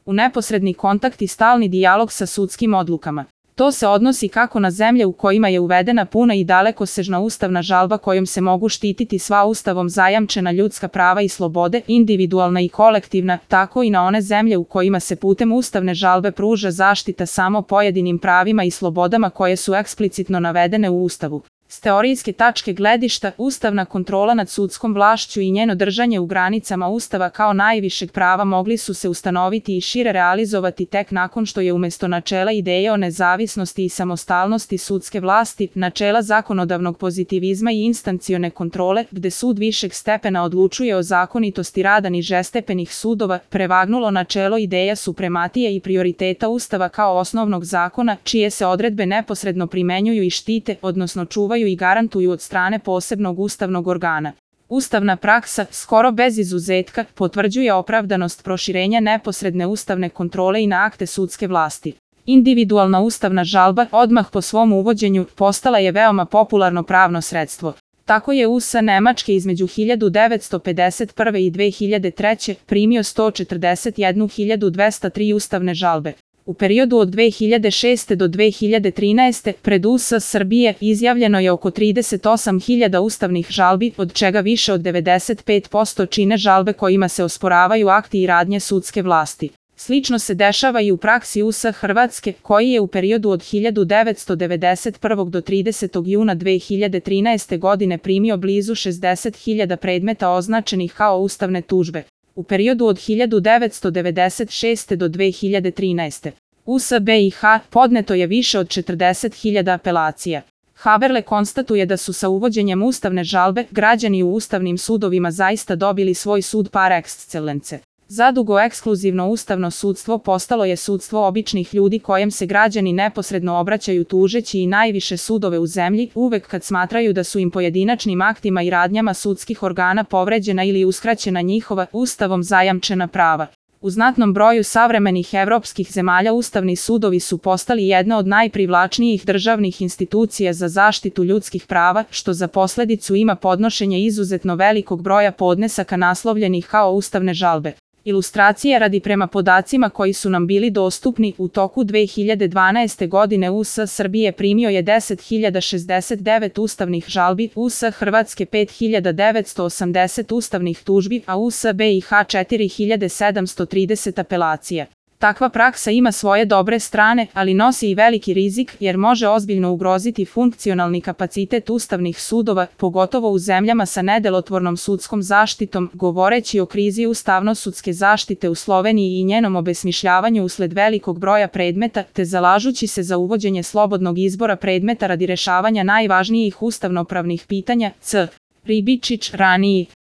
u neposredni kontakt i stalni dijalog sa sudskim odlukama. To se odnosi kako na zemlje u kojima je uvedena puna i dalekosežna ustavna žalba kojom se mogu štititi sva ustavom zajamčena ljudska prava i slobode, individualna i kolektivna, tako i na one zemlje u kojima se putem ustavne žalbe pruža zaštita samo pojedinim pravima i slobodama koje su eksplicitno navedene u Ustavu. S teorijske tačke gledišta, ustavna kontrola nad sudskom vlašću i njeno držanje u granicama Ustava kao najvišeg prava mogli su se ustanoviti i šire realizovati tek nakon što je umjesto načela ideje o nezavisnosti i samostalnosti sudske vlasti, načela zakonodavnog pozitivizma i instancione kontrole, gde sud višeg stepena odlučuje o zakonitosti rada nižestepenih sudova, prevagnulo načelo ideja suprematije i prioriteta Ustava kao osnovnog zakona, čije se odredbe neposredno primenjuju i štite, odnosno čuvaju i garantuju od strane posebnog ustavnog organa. Ustavna praksa, skoro bez izuzetka, potvrđuje opravdanost proširenja neposredne ustavne kontrole i na akte sudske vlasti. Individualna ustavna žalba, odmah po svom uvođenju, postala je veoma popularno pravno sredstvo. Tako je USA Nemačke između 1951. i 2003. primio 141.203 ustavne žalbe. U periodu od 2006. do 2013. pred USA Srbije izjavljeno je oko 38.000 ustavnih žalbi, od čega više od 95% čine žalbe kojima se osporavaju akti i radnje sudske vlasti. Slično se dešava i u praksi USA Hrvatske, koji je u periodu od 1991. do 30. juna 2013. godine primio blizu 60.000 predmeta označenih kao ustavne tužbe. U periodu od 1996. do 2013. USA BiH podneto je više od 40.000 apelacija. Haberle konstatuje da su sa uvođenjem ustavne žalbe građani u ustavnim sudovima zaista dobili svoj sud par excellence. Zadugo ekskluzivno ustavno sudstvo postalo je sudstvo običnih ljudi kojem se građani neposredno obraćaju tužeći i najviše sudove u zemlji, uvek kad smatraju da su im pojedinačnim aktima i radnjama sudskih organa povređena ili uskraćena njihova ustavom zajamčena prava. U znatnom broju savremenih evropskih zemalja ustavni sudovi su postali jedna od najprivlačnijih državnih institucija za zaštitu ljudskih prava, što za posledicu ima podnošenje izuzetno velikog broja podnesaka naslovljenih kao ustavne žalbe. Ilustracije radi, prema podacima koji su nam bili dostupni, u toku 2012. godine USA Srbije primio je 10.069 ustavnih žalbi, USA Hrvatske 5.980 ustavnih tužbi, a USA BiH 4.730 apelacija. Takva praksa ima svoje dobre strane, ali nosi i veliki rizik jer može ozbiljno ugroziti funkcionalni kapacitet ustavnih sudova, pogotovo u zemljama sa nedelotvornom sudskom zaštitom, govoreći o krizi ustavno-sudske zaštite u Sloveniji i njenom obesmišljavanju usled velikog broja predmeta, te zalažući se za uvođenje slobodnog izbora predmeta radi rešavanja najvažnijih ustavnopravnih pitanja. C. Ribičić, raniji.